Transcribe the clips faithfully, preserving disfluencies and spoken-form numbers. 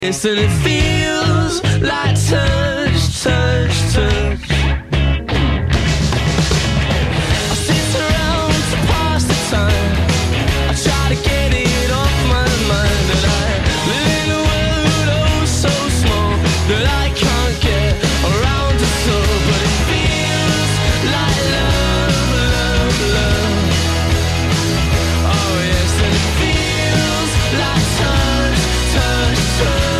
Yes, and it feels like touch, touch, touch. I sit around to pass the time. I try to get it off my mind that I live in a world oh so small that I can't get around to so, but it feels like love, love, love. Oh yes, and it feels like touch, touch, touch.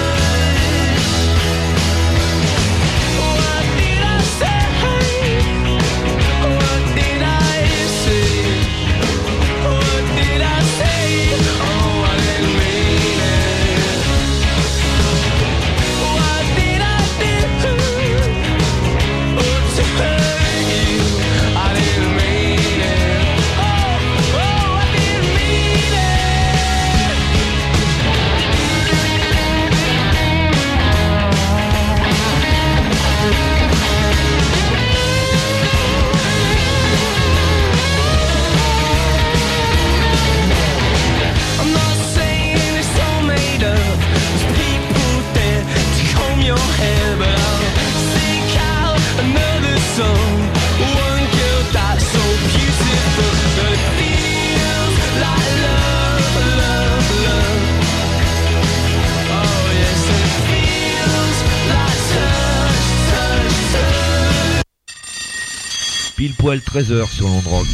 Pile poil treize heures sur Londres Rock.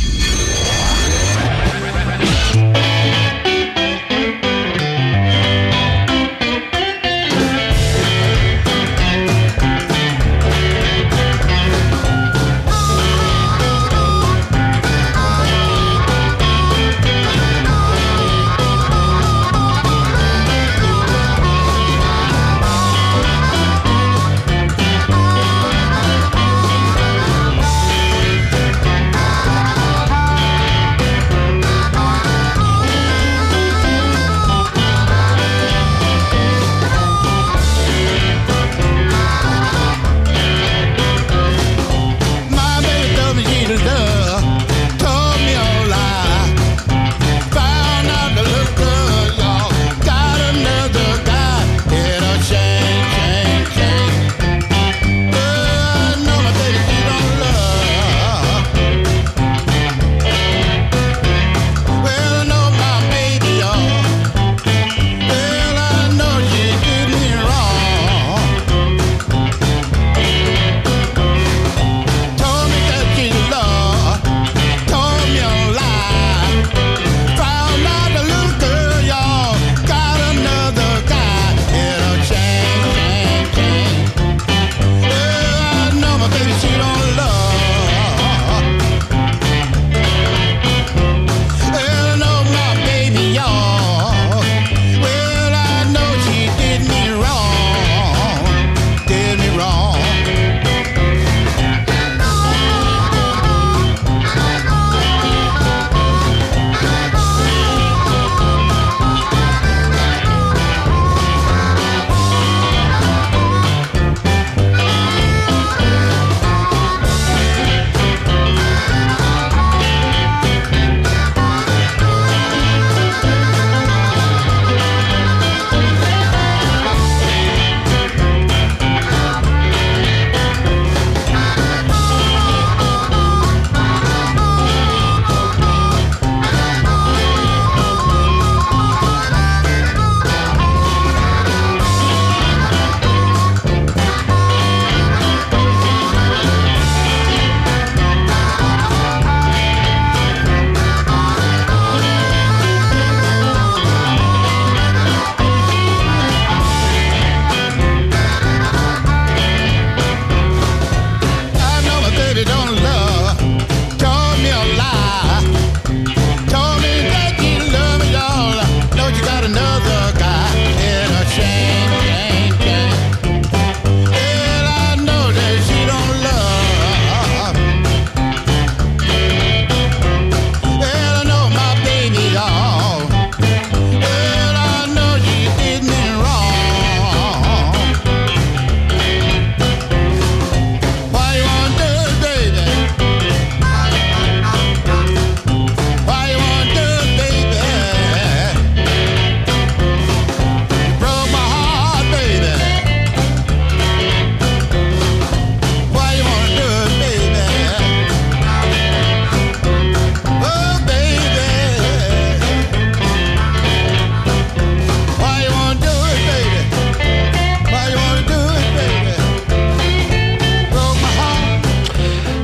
Oh,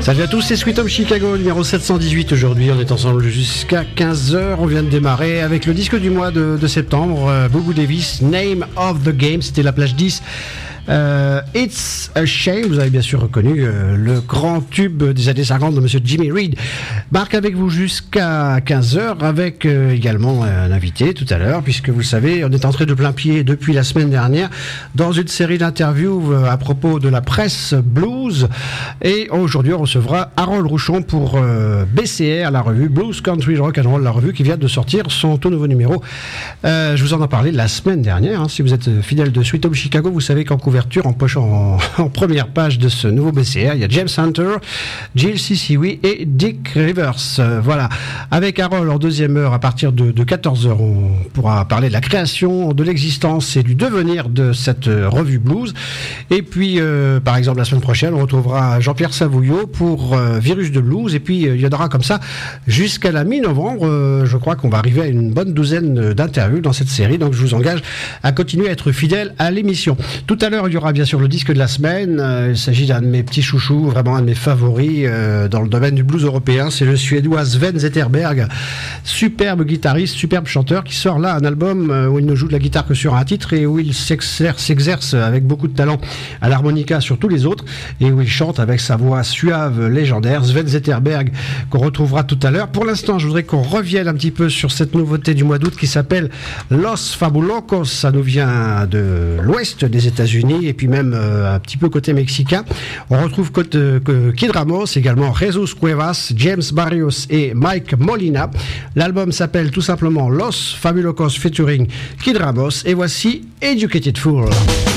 Salut à tous, c'est Sweet Home Chicago, numéro sept cent dix-huit aujourd'hui. On est ensemble jusqu'à quinze heures. On vient de démarrer avec le disque du mois de, de septembre, euh, Bobo Davis, Name of the Game. C'était la plage dix. Euh, It's a Shame, vous avez bien sûr reconnu euh, le grand tube des années cinquante de Monsieur Jimmy Reed. Marc avec vous jusqu'à quinze heures avec euh, également un invité tout à l'heure, puisque vous le savez, on est entré de plein pied depuis la semaine dernière dans une série d'interviews euh, à propos de la presse blues, et aujourd'hui on recevra Harold Rouchon pour euh, B C R, la revue Blues Country Rock and Roll, la revue qui vient de sortir son tout nouveau numéro. Euh, je vous en ai parlé la semaine dernière, hein. Si vous êtes fidèle de Sweet Home Chicago, vous savez qu'en couverture, en poche en, en première page de ce nouveau B C R, il y a James Hunter, Jill Ciciwi et Dick Rivers. Euh, voilà. Avec Harold en deuxième heure, à partir de, de quatorze heures, on pourra parler de la création, de l'existence et du devenir de cette euh, revue blues. Et puis, euh, par exemple, la semaine prochaine, on retrouvera Jean-Pierre Savouillot pour euh, Virus de Blues. Et puis, euh, il y en aura comme ça jusqu'à la mi-novembre. Euh, je crois qu'on va arriver à une bonne douzaine d'interviews dans cette série. Donc, je vous engage à continuer à être fidèle à l'émission. Tout à l'heure, il y aura bien sûr le disque de la semaine. Euh, il s'agit d'un de mes petits chouchous, vraiment un de mes favoris euh, dans le domaine du blues européen. C'est le Suédois Sven Zetterberg, superbe guitariste, superbe chanteur, qui sort là un album euh, où il ne joue de la guitare que sur un titre et où il s'exerce, s'exerce avec beaucoup de talent à l'harmonica sur tous les autres, et où il chante avec sa voix suave légendaire. Sven Zetterberg, qu'on retrouvera tout à l'heure. Pour l'instant, je voudrais qu'on revienne un petit peu sur cette nouveauté du mois d'août qui s'appelle Los Fabulocos. Ça nous vient de l'ouest des États-Unis et puis même euh, un petit peu côté mexicain. On retrouve côté, euh, Kid Ramos, également Jesus Cuevas, James Barrios et Mike Molina. L'album s'appelle tout simplement Los Fabulocos featuring Kid Ramos, et voici Educated Fool.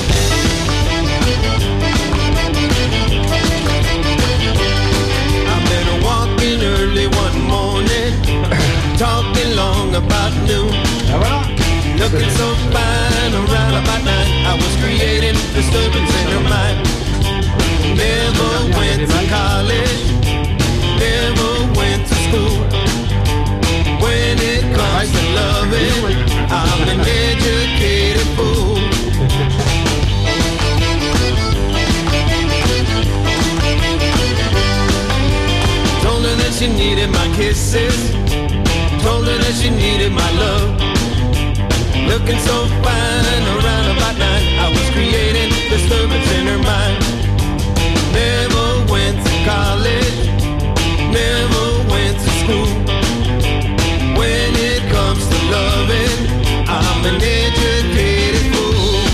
Talking long about noon. Ah, voilà. Looking so fine around about nine. I was creating disturbance in her mind. Never went to college, never went to school. When it comes to loving, I'm an educated fool. Told her that she needed my kisses, told her that she needed my love. Looking so fine around about nine. I was creating disturbance in her mind. Never went to college, never went to school. When it comes to loving, I'm an educated fool.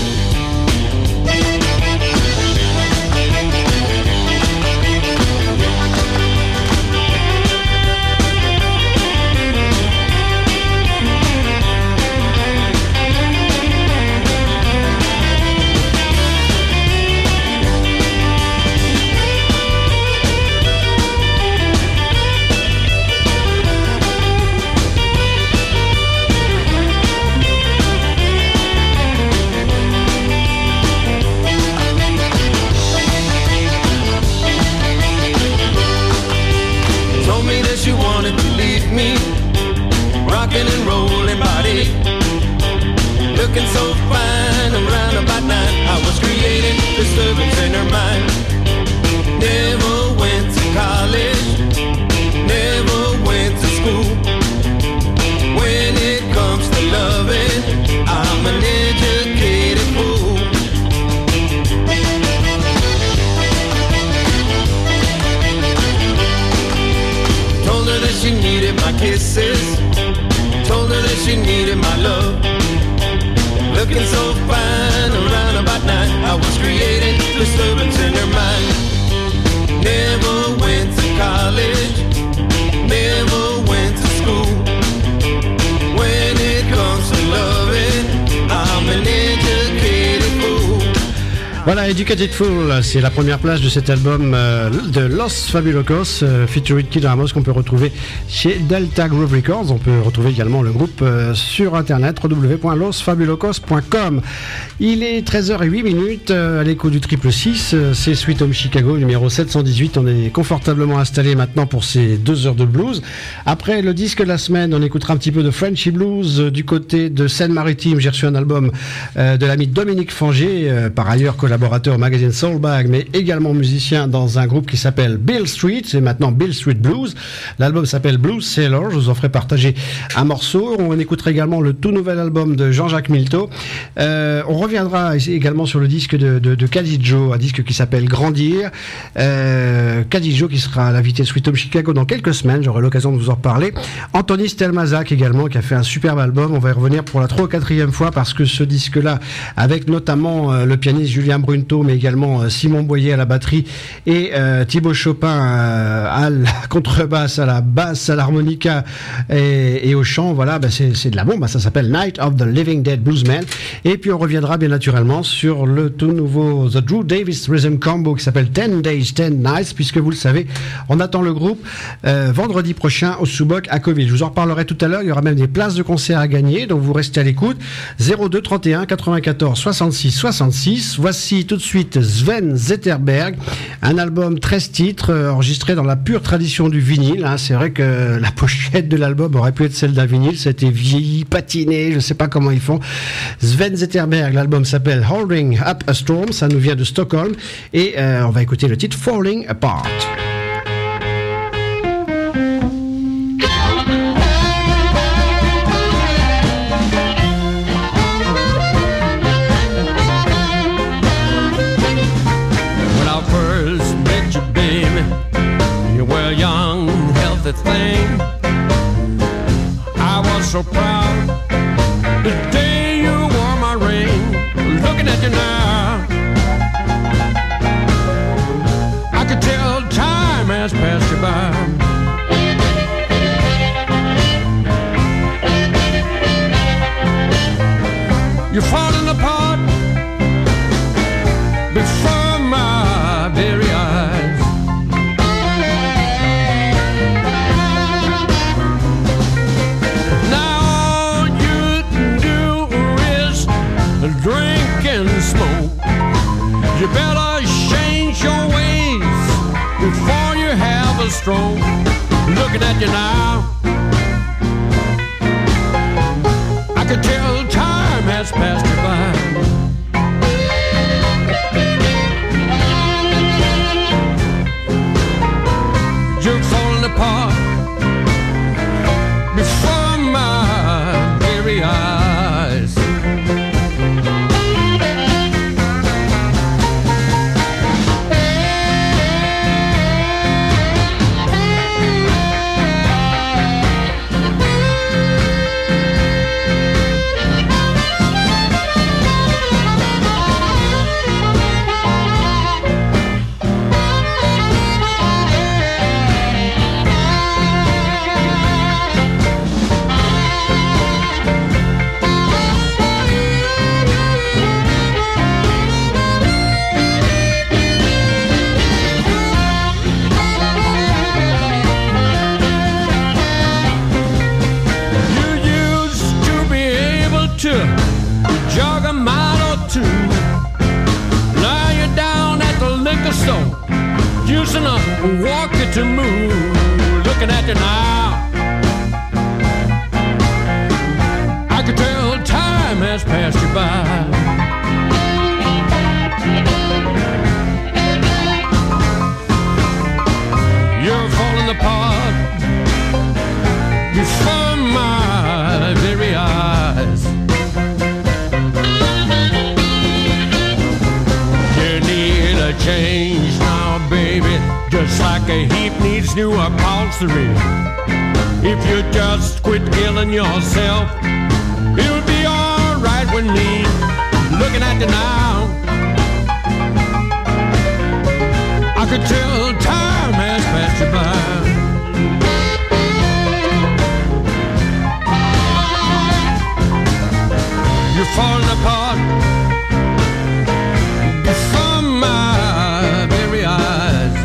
Me, rocking and rolling body, looking so fine around about nine. I was creating disturbance in her mind. Never went to college, never went to school. When it comes to loving, I'm an educated fool. Told her that she needed my kisses, told her that she needed my love. Looking so fine around about nine. I was creating disturbance in her mind. Never went to college, never went to school. When it comes to loving, I'm an educated fool. Voilà, Educated Fool, c'est la première plage de cet album euh, de Los Fabulocos, euh, featuring Kid Ramos, qu'on peut retrouver chez Delta Groove Records. On peut retrouver également le groupe euh, sur internet, w w w point los fabulocos point com. Il est treize heures zéro huit euh, à l'écho du triple six, euh, c'est Sweet Home Chicago, numéro sept cent dix-huit. On est confortablement installé maintenant pour ces deux heures de blues. Après le disque de la semaine, on écoutera un petit peu de Frenchy Blues euh, du côté de Seine-Maritime. J'ai reçu un album euh, de l'ami Dominique Fangier, euh, par ailleurs collaborateur collaborateur au magazine Soulbag, mais également musicien dans un groupe qui s'appelle Beale Street, c'est maintenant Beale Street Blues. L'album s'appelle Blues Sailor, je vous en ferai partager un morceau. On écoutera également le tout nouvel album de Jean-Jacques Milteau. Euh, on reviendra également sur le disque de, de, de Cadijo, un disque qui s'appelle Grandir. Euh, Cadijo qui sera l'invité de Sweet Home Chicago dans quelques semaines, j'aurai l'occasion de vous en reparler. Anthony Stelmazak également qui a fait un superbe album, on va y revenir pour la trois ou quatrième fois parce que ce disque-là, avec notamment euh, le pianiste Julien Brunto, mais également euh, Simon Boyer à la batterie et euh, Thibaut Chopin euh, à la contrebasse, à la basse, à l'harmonica et, et au chant, voilà, bah c'est, c'est de la bombe, bah ça s'appelle Night of the Living Dead Bluesman. Et puis on reviendra bien naturellement sur le tout nouveau The Drew Davis Rhythm Combo qui s'appelle ten days, ten nights, puisque vous le savez, on attend le groupe euh, vendredi prochain au Subok à Coville. Je vous en reparlerai tout à l'heure, il y aura même des places de concert à gagner, donc vous restez à l'écoute. zéro deux trente et un quatre-vingt-quatorze soixante-six soixante-six. Voici tout de suite Sven Zetterberg, un album treize titres euh, enregistré dans la pure tradition du vinyle, hein. C'est vrai que la pochette de l'album aurait pu être celle d'un vinyle, c'était vieilli, patiné, je sais pas comment ils font. Sven Zetterberg, l'album s'appelle Holding Up a Storm, ça nous vient de Stockholm et euh, on va écouter le titre Falling Apart. Thing. I was so proud the day you wore my ring. Looking at you now, I could tell time has passed you by. You're falling apart before my very eyes. Drink and smoke. You better change your ways before you have a stroke. Looking at you now, I could tell time has passed you by. You're falling apart before my very eyes. Jog a mile or two, lie you down at the liquor store, using a walker to move. Looking at you now, I could tell time has passed you by. You're falling apart before my very eyes. Change now, baby, just like a heap needs new upholstery. If you just quit killing yourself, it'll be alright with me. Looking at you now, I could tell time has passed you by. You're falling apart before my very eyes.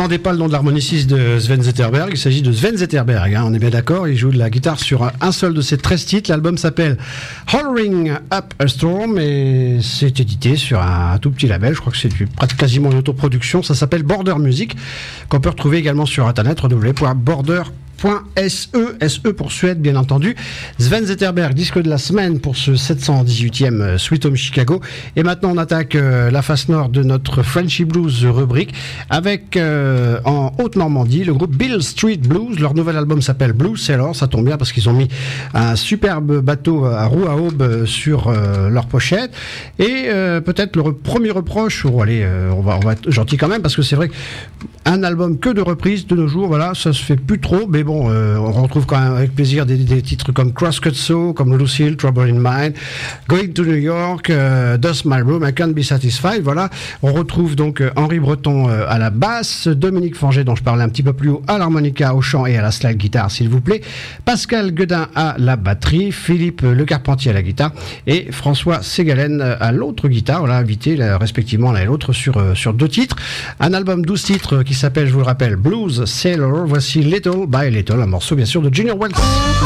demandez pas le nom de l'harmoniciste de Sven Zetterberg, il s'agit de Sven Zetterberg, hein, on est bien d'accord, il joue de la guitare sur un seul de ses treize titres, l'album s'appelle Hollering Up a Storm et c'est édité sur un, un tout petit label, je crois que c'est du, quasiment une autoproduction, ça s'appelle Border Music, qu'on peut retrouver également sur internet, w w w point border point s e, S E pour Suède bien entendu. Sven Zetterberg, disque de la semaine pour ce sept cent dix-huitième Sweet Home Chicago. Et maintenant on attaque euh, la face nord de notre Frenchy Blues rubrique avec euh, en Haute-Normandie le groupe Beale Street Blues. Leur nouvel album s'appelle Blues Sailor, ça tombe bien parce qu'ils ont mis un superbe bateau à roue à aube sur euh, leur pochette. Et euh, peut-être le re- premier reproche, oh, allez, euh, on, va, on va être gentil quand même parce que c'est vrai qu'un album que de reprises de nos jours, voilà, ça se fait plus trop, mais bon, euh, on retrouve quand même avec plaisir des, des titres comme Crosscut Saw, comme Lucille, Trouble in Mind, Going to New York, euh, Dust My Room, I Can't Be Satisfied, voilà. On retrouve donc euh, Henri Breton euh, à la basse, Dominique Forget, dont je parlais un petit peu plus haut, à l'harmonica, au chant et à la slide guitare, s'il vous plaît, Pascal Guedin à la batterie, Philippe Le Carpentier à la guitare, et François Ségalen à l'autre guitare, voilà, invité là, respectivement l'un et l'autre sur, euh, sur deux titres. Un album douze titres qui s'appelle, je vous le rappelle, Blues Sailor. Voici Little by Little, un morceau bien sûr de Junior Wells.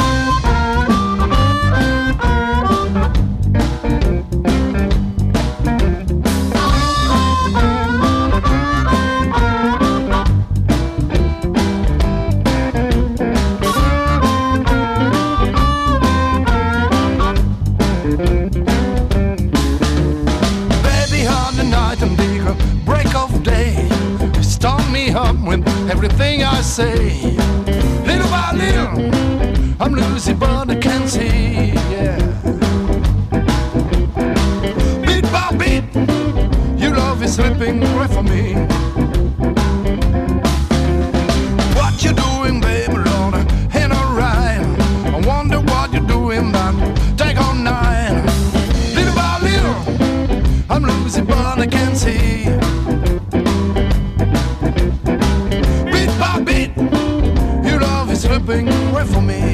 Everything I say, little by little, I'm losing, but I can't see. Yeah. Beat by beat, your love is slipping away from me. What you doing, baby, Lord, ain't alright. I wonder what you're doing, that take all night. Little by little, I'm losing, but I can't see. Slipping away from me.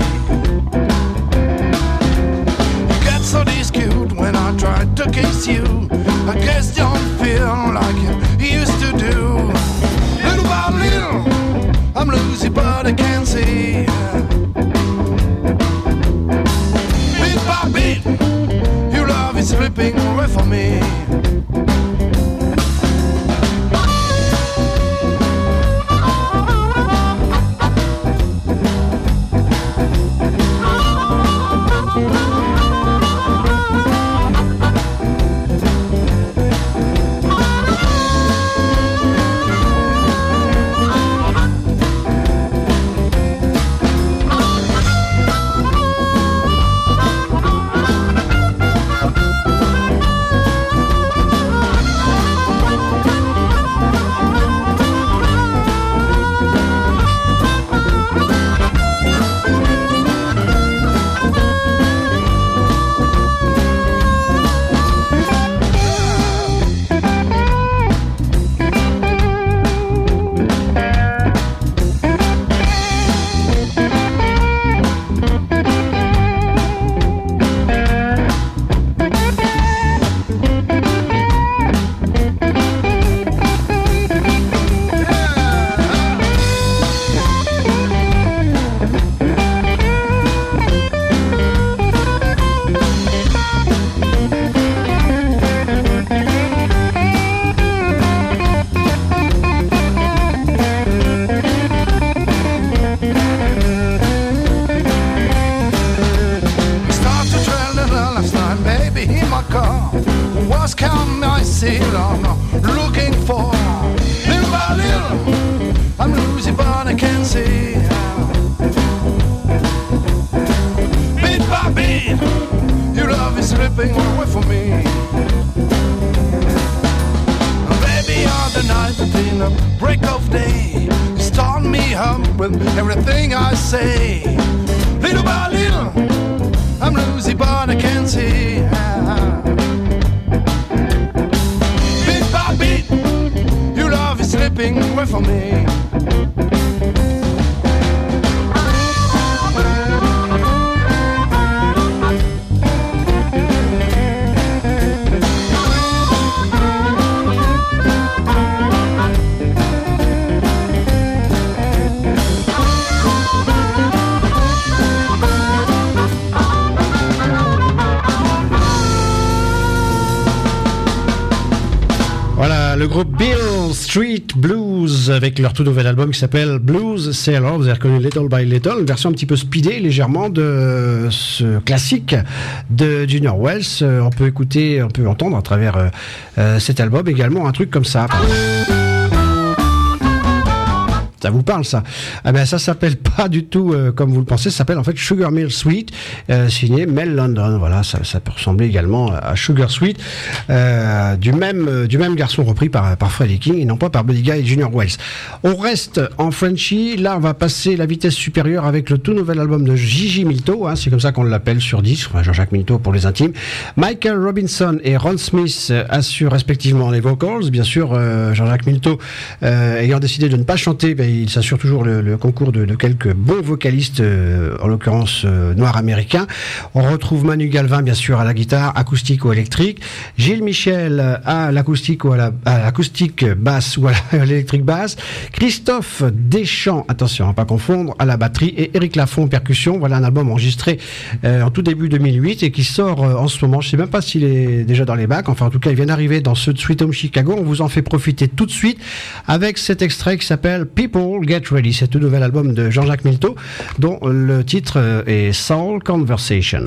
You get so cute when I try to kiss you. I guess you don't feel like you used to do. Little by little, I'm losing, but I can't see. Beat by beat, your love is slipping away from me. Voilà, le groupe Beale Street Blues avec leur tout nouvel album qui s'appelle Blues Sailor. Vous avez reconnu Little by Little, une version un petit peu speedée légèrement de ce classique de Junior Wells. On peut écouter, on peut entendre à travers euh, cet album également un truc comme ça. Ça vous parle, ça? Ah ben, ça s'appelle pas du tout euh, comme vous le pensez. Ça s'appelle en fait Sugar Mill Sweet, euh, signé Mel London. Voilà, ça, ça peut ressembler également à Sugar Sweet, euh, du même euh, du même garçon, repris par par Freddie King et non pas par Buddy Guy et Junior Wells. On reste en Frenchy. Là, on va passer la vitesse supérieure avec le tout nouvel album de Gigi Milto. Hein, c'est comme ça qu'on l'appelle sur disque. Enfin, Jean-Jacques Milto pour les intimes. Michael Robinson et Ron Smith assurent respectivement les vocals. Bien sûr, euh, Jean-Jacques Milto euh, ayant décidé de ne pas chanter, ben, il s'assure toujours le, le concours de, de quelques bons vocalistes, euh, en l'occurrence euh, noirs américains. On retrouve Manu Galvin, bien sûr, à la guitare, acoustique ou électrique. Gilles Michel à l'acoustique ou à la à l'acoustique basse ou à l'électrique basse. Christophe Deschamps, attention à pas confondre, à la batterie, et Éric Lafont, percussion. Voilà un album enregistré euh, en tout début deux mille huit et qui sort euh, en ce moment. Je sais même pas s'il est déjà dans les bacs. Enfin, en tout cas, il vient d'arriver dans ceux de Sweet Home Chicago. On vous en fait profiter tout de suite avec cet extrait qui s'appelle People Get Ready. C'est le nouvel album de Jean-Jacques Milto dont le titre est Soul Conversation.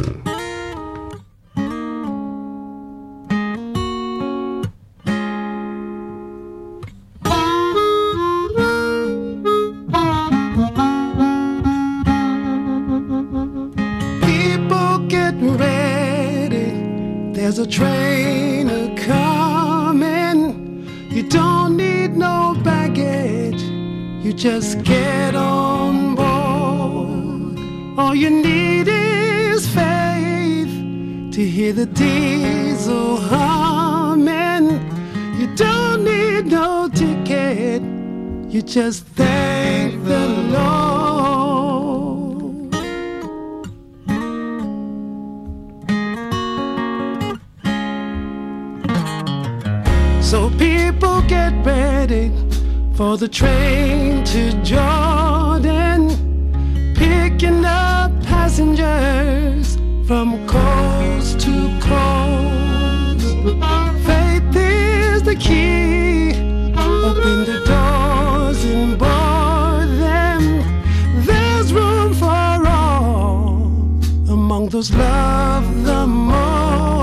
People get ready, there's a train a-coming. You don't need no baggage, you just get on board. All you need is faith to hear the diesel humming. You don't need no ticket, you just thank the Lord. So people get ready for the train to Jordan, picking up passengers from coast to coast. Faith is the key, open the doors and board them. There's room for all among those loved the most.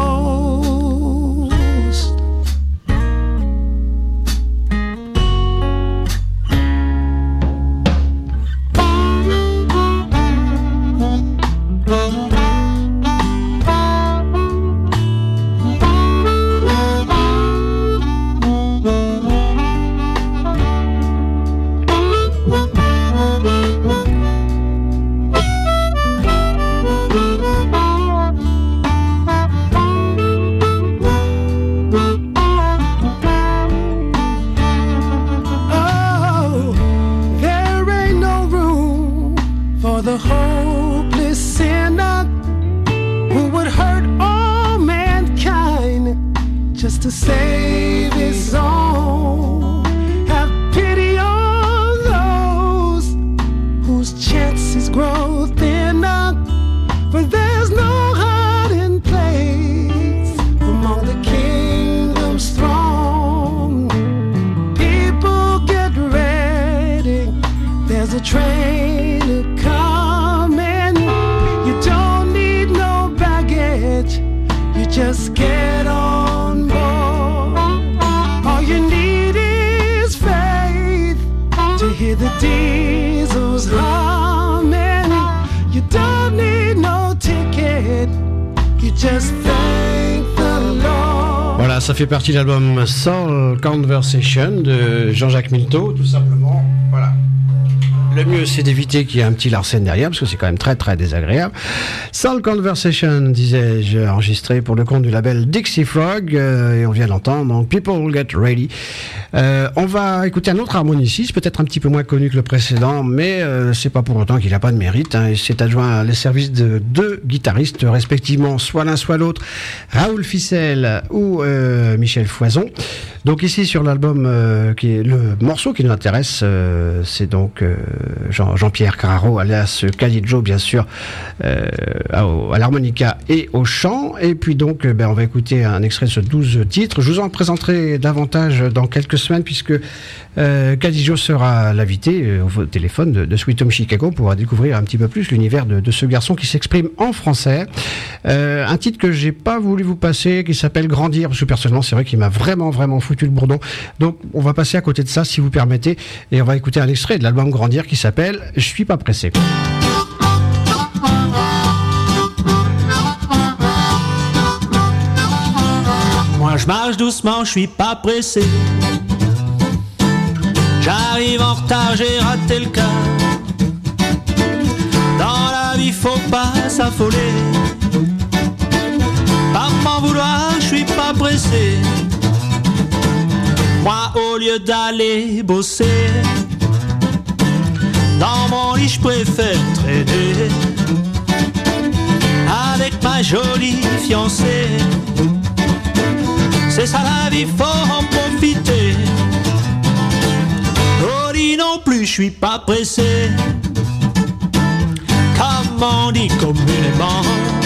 To save his own, have pity on those whose chances grow thinner, for there's no hiding place among the kingdom's throne. People get ready, there's a train a-coming. You don't need no baggage, you just get on. Hear the diesels humming. You don't need no ticket, you just thank the Lord. Voilà, ça fait partie de l'album Soul Conversation de Jean-Jacques Milto, tout simplement. Voilà. Le mieux, c'est d'éviter qu'il y ait un petit Larsen derrière, parce que c'est quand même très très désagréable. Soul Conversation, disais-je, enregistré pour le compte du label Dixie Frog, euh, et on vient d'entendre, donc People Get Ready. Euh, on va écouter un autre harmoniciste, peut-être un petit peu moins connu que le précédent, mais euh, c'est pas pour autant qu'il n'a pas de mérite. Hein. Il s'est adjoint à les services de deux guitaristes, respectivement soit l'un soit l'autre, Raoul Ficelle ou euh, Michel Foison. Donc ici sur l'album, euh, qui est le morceau qui nous intéresse, euh, c'est donc euh, Jean, Jean-Pierre Carraro, alias Cali Joe, bien sûr, euh, à, à l'harmonica et au chant. Et puis donc, ben, on va écouter un extrait de ce douze titres. Je vous en présenterai davantage dans quelques semaines, puisque euh, Cali Joe sera l'invité euh, au téléphone de, de Sweet Home Chicago pour découvrir un petit peu plus l'univers de, de ce garçon qui s'exprime en français. Euh, un titre que j'ai pas voulu vous passer, qui s'appelle Grandir, parce que personnellement, c'est vrai qu'il m'a vraiment, vraiment foutu le bourdon. Donc, on va passer à côté de ça, si vous permettez, et on va écouter un extrait de l'album Grandir qui s'appelle Je suis pas pressé. Moi, je marche doucement, je suis pas pressé. J'arrive en retard, j'ai raté le quart. Dans la vie, faut pas s'affoler. Pas m'en vouloir, je suis pas pressé. Moi, au lieu d'aller bosser, dans mon lit, je préfère traîner avec ma jolie fiancée. C'est ça la vie, faut en profiter. Au lit non plus, je suis pas pressé. Comme on dit communément,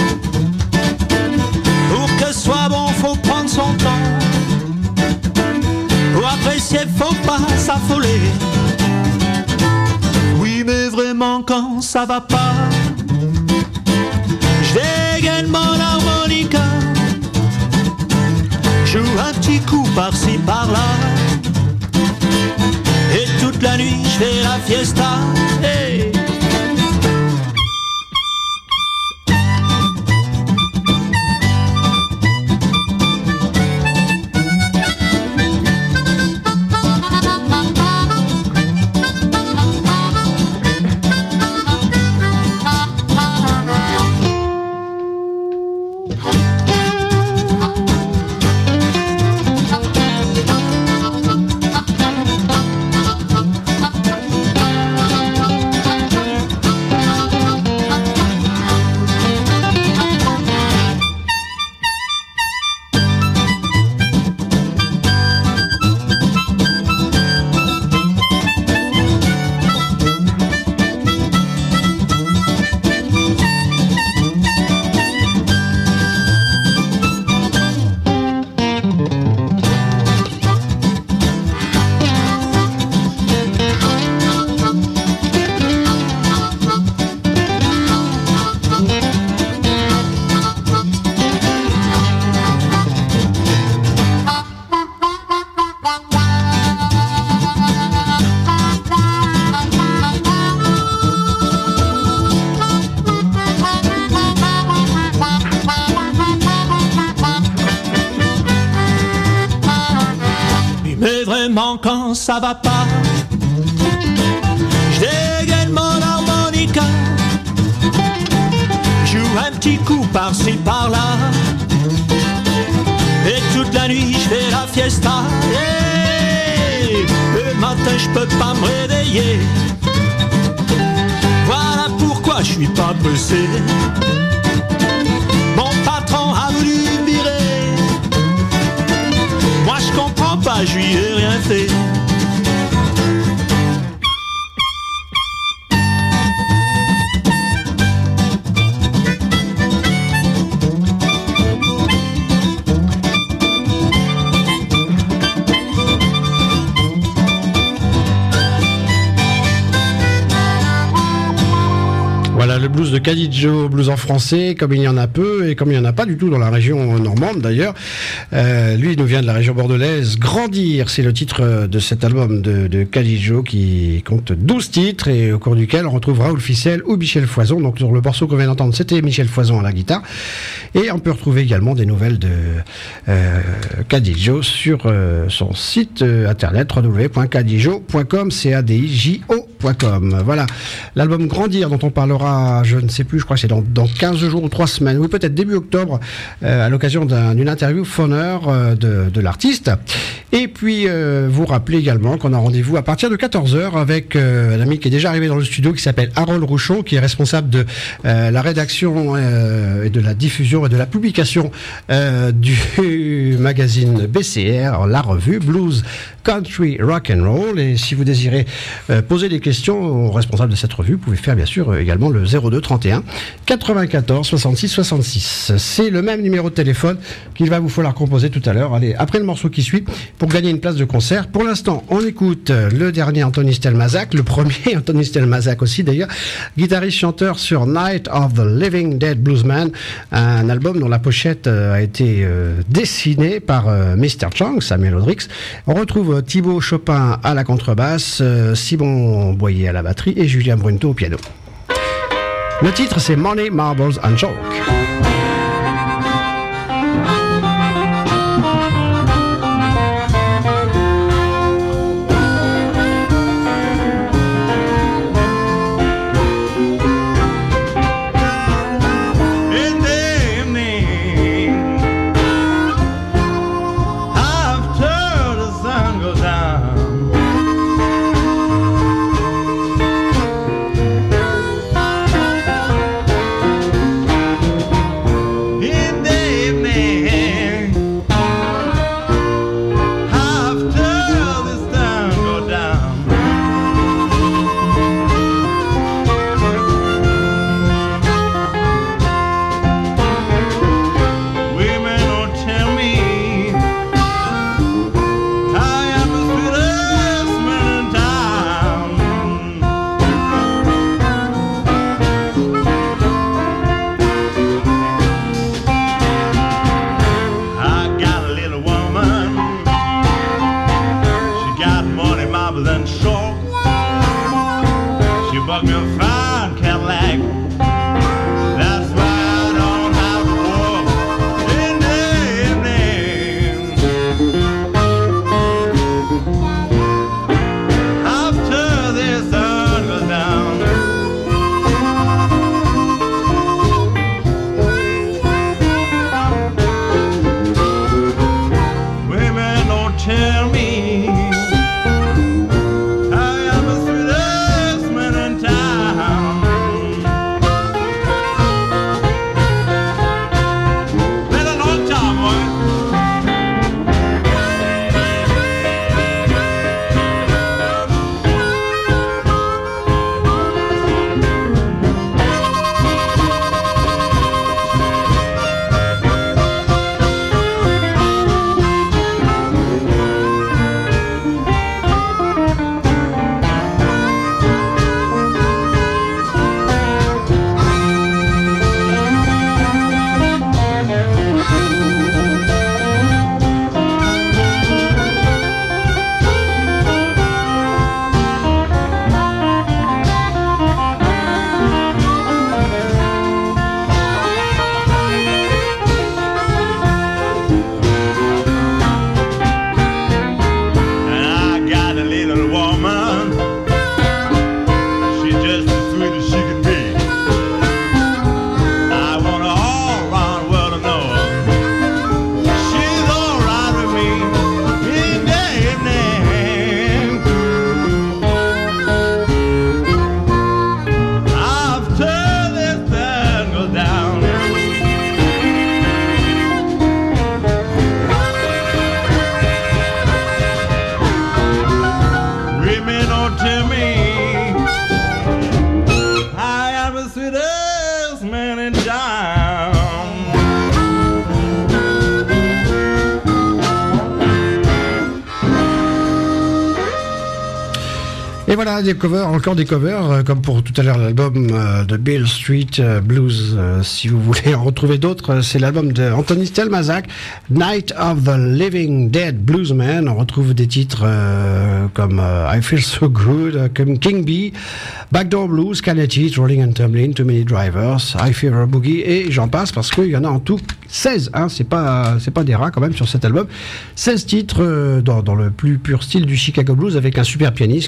pour que ce soit bon, faut prendre son temps. Pour apprécier, faut pas s'affoler. Oui, mais vraiment quand ça va pas, je dégaine mon harmonica, joue un petit coup par-ci par-là, et toute la nuit je fais la fiesta. Hey. Quand ça va pas, je dégaine mon harmonica, joue un petit coup par-ci par-là, et toute la nuit je fais la fiesta. Hey, le matin je peux pas me réveiller, voilà pourquoi je suis pas pressé. Mon patron a voulu me virer, moi je comprends pas, je lui ai rien fait. Voilà le blues de Cali Joe, blues en français, comme il y en a peu et comme il n'y en a pas du tout dans la région normande d'ailleurs. Euh, lui, il nous vient de la région bordelaise. Grandir, c'est le titre de cet album de, de Cali Joe qui compte douze titres et au cours duquel on retrouve Raoul Ficelle ou Michel Foison. Donc sur le morceau qu'on vient d'entendre, c'était Michel Foison à la guitare. Et on peut retrouver également des nouvelles de euh, Cali Joe sur euh, son site euh, internet w w w point cadijo point com, C A D I J O point com. Voilà, l'album Grandir dont on parlera, je ne sais plus, je crois que c'est dans, dans quinze jours ou trois semaines, ou peut-être début octobre, euh, à l'occasion d'un, d'une interview Phoner euh, de, de l'artiste. Et puis, euh, vous rappelez également qu'on a rendez-vous à partir de quatorze heures avec euh, un ami qui est déjà arrivé dans le studio qui s'appelle Harold Rouchon, qui est responsable de euh, la rédaction euh, et de la diffusion et de la publication euh, du magazine B C R, la revue Blues, Country, Rock and Roll. Et si vous désirez euh, poser des questions au responsable de cette revue, vous pouvez faire bien sûr euh, également le zéro deux trente et un quatre-vingt-quatorze soixante-six soixante-six. C'est le même numéro de téléphone qu'il va vous falloir composer tout à l'heure. Allez, après le morceau qui suit, pour gagner une place de concert. Pour l'instant, on écoute le dernier Anthony Stelmazak, le premier Anthony Stelmazak aussi d'ailleurs, guitariste-chanteur sur Night of the Living Dead Bluesman, un album dont la pochette a été euh, dessinée par euh, mister Chang, Samuel Audrix. On retrouve Thibaut Chopin à la contrebasse, euh, Simon Boyer à la batterie et Julien Brunto au piano. Le titre, c'est Money, Marbles and Joke. Et voilà, des covers, encore des covers, euh, comme pour tout à l'heure l'album euh, de Beale Street euh, Blues. Euh, si vous voulez en retrouver d'autres, euh, c'est l'album de Anthony Stelmazak, Night of the Living Dead Bluesman. On retrouve des titres euh, comme euh, I Feel So Good, euh, comme King Bee, Backdoor Blues, Can It Eat, Rolling and Tumbling, Too Many Drivers, I Fever Boogie, et j'en passe parce qu'il y en a en tout seize, hein, c'est pas, c'est pas des rats quand même sur cet album. seize titres euh, dans, dans le plus pur style du Chicago Blues avec un super pianiste qui, je vous le rappelle,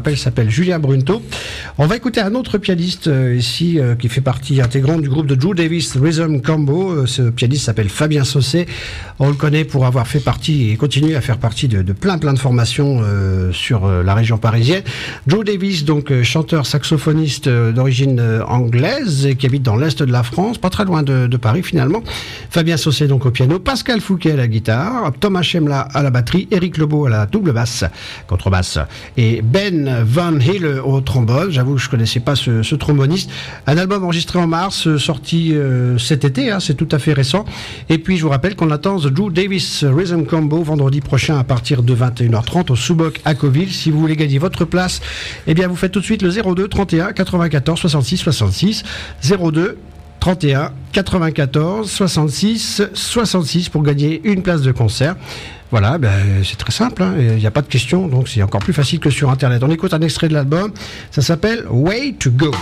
rappelle, s'appelle Julien Brunto. On va écouter un autre pianiste euh, ici euh, qui fait partie intégrante du groupe de Drew Davis Rhythm Combo. Euh, ce pianiste s'appelle Fabien Saucé. On le connaît pour avoir fait partie et continuer à faire partie de, de plein plein de formations euh, sur euh, la région parisienne. Drew Davis, donc euh, chanteur saxophoniste euh, d'origine euh, anglaise et qui habite dans l'est de la France, pas très loin de, de Paris finalement. Fabien Saucé donc au piano, Pascal Fouquet à la guitare, Thomas Chemla à la batterie, Éric Lebeau à la double basse, contrebasse, et Ben Van Hill au trombone. J'avoue que je connaissais pas ce, ce tromboniste. Un album enregistré en mars, sorti euh, cet été, hein, c'est tout à fait récent. Et puis je vous rappelle qu'on attend The Drew Davis Rhythm Combo vendredi prochain à partir de vingt et une heures trente au Sous-Boc à Coville. Si vous voulez gagner votre place, eh bien vous faites tout de suite le zéro deux trente et un quatre-vingt-quatorze soixante-six soixante-six zéro deux trente et un quatre-vingt-quatorze soixante-six soixante-six pour gagner une place de concert. Voilà, ben, c'est très simple, hein, il n'y a pas de question, donc c'est encore plus facile que sur Internet. On écoute un extrait de l'album, ça s'appelle Way to Go.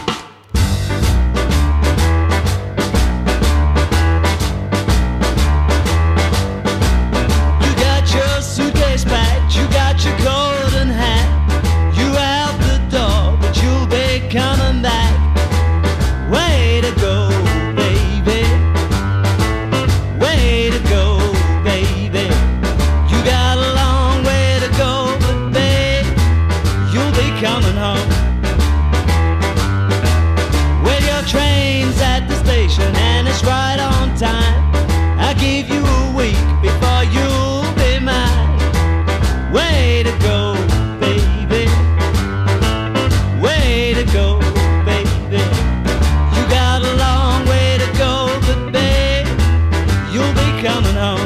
You got your suitcase packed, you got your coat and hat. You out the door, but you'll be coming back. Way to go, baby. Way to go, baby. You got a long way to go, but babe, you'll be coming home. Well, your train's at the station and it's right on time. I give you a week before you'll be mine. Way to go, baby. Way to go, baby. You got a long way to go, but babe, you'll be coming home.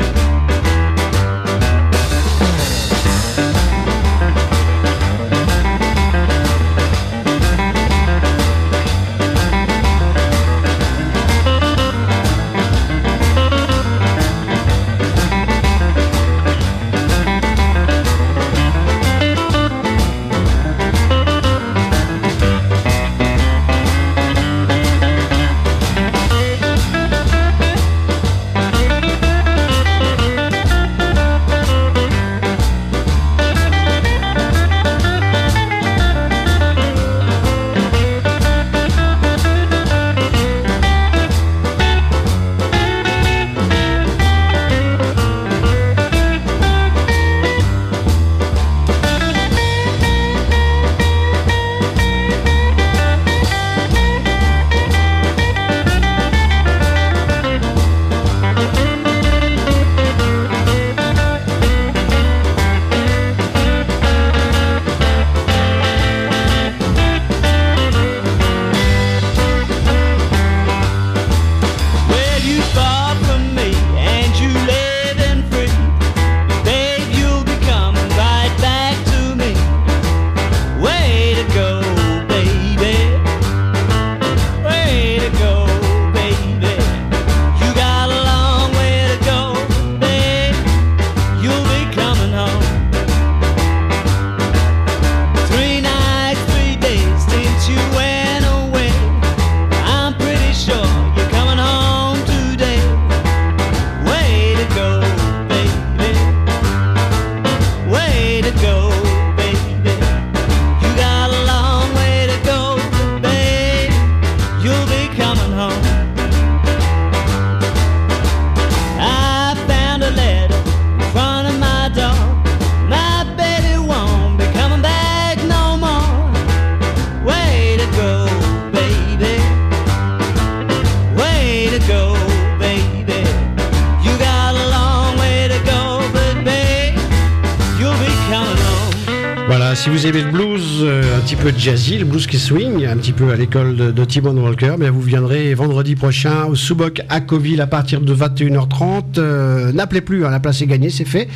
Si vous aimez le blues, euh, un petit peu jazzy, le blues qui swing, un petit peu à l'école de, de T-Bone Walker, mais vous viendrez vendredi prochain au Sous-Boc à Coville à partir de vingt et une heures trente. Euh, N'appelez plus, hein, la place est gagnée, c'est fait.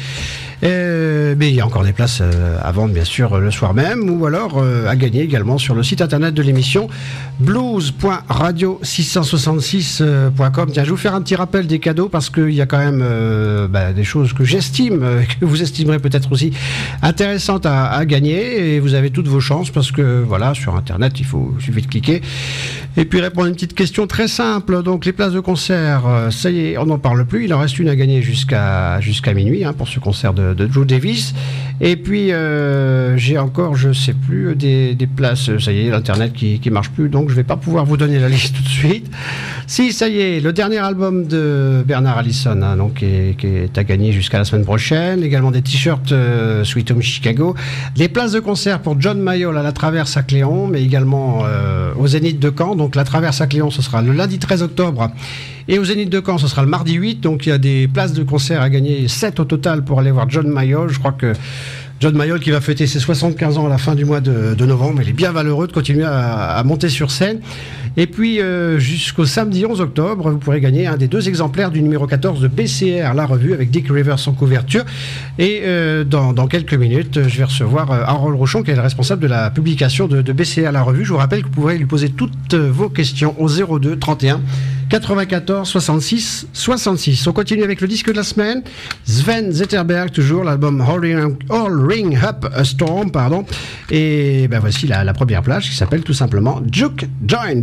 Euh, mais il y a encore des places euh, à vendre, bien sûr, le soir même, ou alors euh, à gagner également sur le site internet de l'émission blues point radio six cent soixante-six point com. Tiens, je vais vous faire un petit rappel des cadeaux parce qu'il y a quand même euh, bah, des choses que j'estime, euh, que vous estimerez peut-être aussi intéressantes à, à gagner, et vous avez toutes vos chances parce que voilà, sur internet, il faut il suffit de cliquer et puis répondre à une petite question très simple. Donc les places de concert, euh, ça y est, on n'en parle plus, il en reste une à gagner jusqu'à jusqu'à minuit, hein, pour ce concert de de, de Drew Davis. Et puis euh, j'ai encore, je sais plus, des, des places. Ça y est, l'internet qui qui marche plus, donc je vais pas pouvoir vous donner la liste tout de suite. Si, ça y est, le dernier album de Bernard Allison, hein, donc qui est, qui est à gagner jusqu'à la semaine prochaine. Également des t-shirts euh, Sweet Home Chicago, des places de concert pour John Mayall à la Traverse à Cléon, mais également euh, au Zénith de Caen. Donc la Traverse à Cléon, ce sera le lundi treize octobre. Et au Zénith de Caen, ce sera le mardi huit. Donc il y a des places de concert à gagner, sept au total pour aller voir John Mayall. Je crois que John Mayall qui va fêter ses soixante-quinze ans à la fin du mois de, de novembre. Il est bien valeureux de continuer à, à monter sur scène. Et puis euh, jusqu'au samedi onze octobre, vous pourrez gagner un des deux exemplaires du numéro quatorze de B C R, la revue, avec Dick Rivers en couverture. Et euh, dans, dans quelques minutes, je vais recevoir euh, Harold Rochon, qui est le responsable de la publication de, de B C R, la revue. Je vous rappelle que vous pourrez lui poser toutes vos questions au zéro deux trente et un quatre-vingt-quatorze soixante-six soixante-six. On continue avec le disque de la semaine. Sven Zetterberg, toujours l'album All Ring, All Ring Up a Storm, pardon. Et ben voici la, la première plage qui s'appelle tout simplement Juke Joint.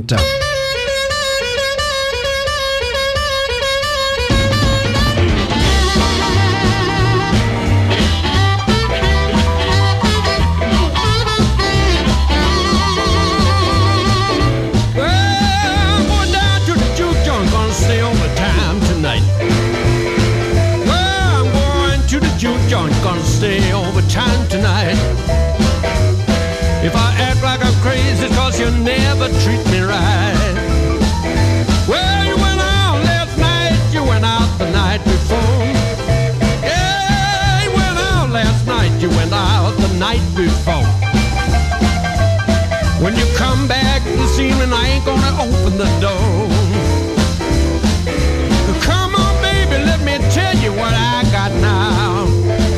Gonna stay overtime tonight. If I act like I'm crazy, it's cause you never treat me right. Well, you went out last night, you went out the night before. Yeah, you went out last night, you went out the night before. When you come back this evening, I ain't gonna open the door. Come on, baby, let me tell you what I got now.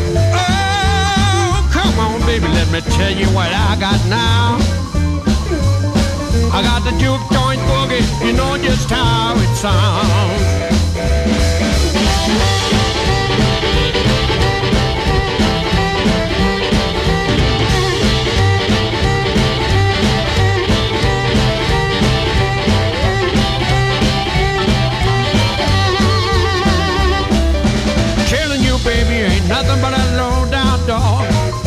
Baby, let me tell you what I got now. I got the juke joint boogie, you know just how it sounds. Telling you, baby, ain't nothing but a low-down dog.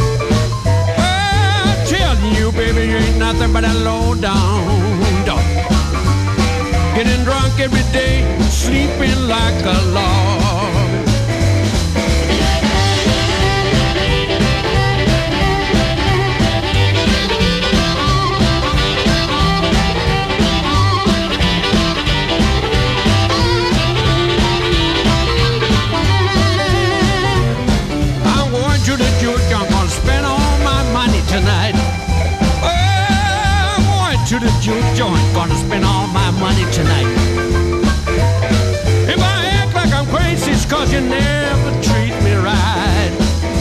Baby, you ain't nothing but a low-down dog. Getting drunk every day, sleeping like a log. I'm going to the juke, I'm gonna spend all my money tonight. To the juke joint, gonna spend all my money tonight. If I act like I'm crazy, it's cause you never treat me right.